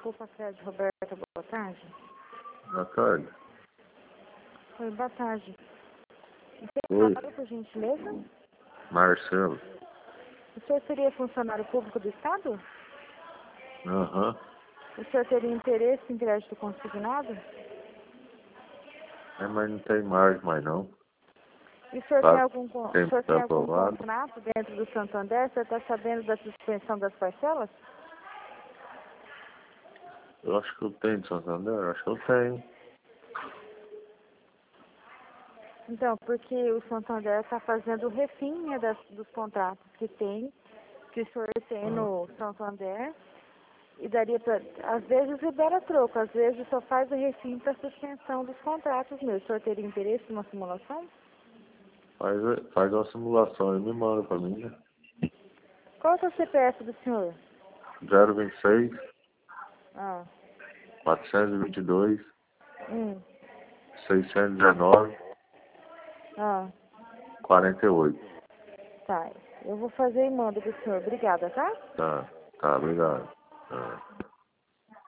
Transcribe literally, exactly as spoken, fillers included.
Desculpa, Fred. Roberta, boa tarde. Boa tarde. Oi, boa tarde. Oi. Fala, por gentileza. Marcelo. O senhor seria funcionário público do Estado? Aham. O senhor teria interesse em crédito consignado? É, mas não tem mais, mais não. E o senhor Tá. tem algum, con- Tem o senhor tá tem algum aprovado. contrato dentro do Santander? O senhor está sabendo da suspensão das parcelas? Eu acho que eu tenho de Santander, eu acho que eu tenho. Então, porque o Santander está fazendo o refim, né, das, dos contratos que tem, que o senhor tem no Santander, e daria para, às vezes libera troco, às vezes só faz o refim para suspensão dos contratos mesmo. O senhor teria interesse numa simulação? Faz, faz uma simulação e me manda pra mim, né? Qual é o C P F do senhor? zero vinte e seis, Ah, quatrocentos e vinte e dois, hum, seiscentos e dezenove, ah, quarenta e oito. tá. Eu vou fazer e mando pro senhor. Obrigada, tá? Tá, tá, obrigado. Tá.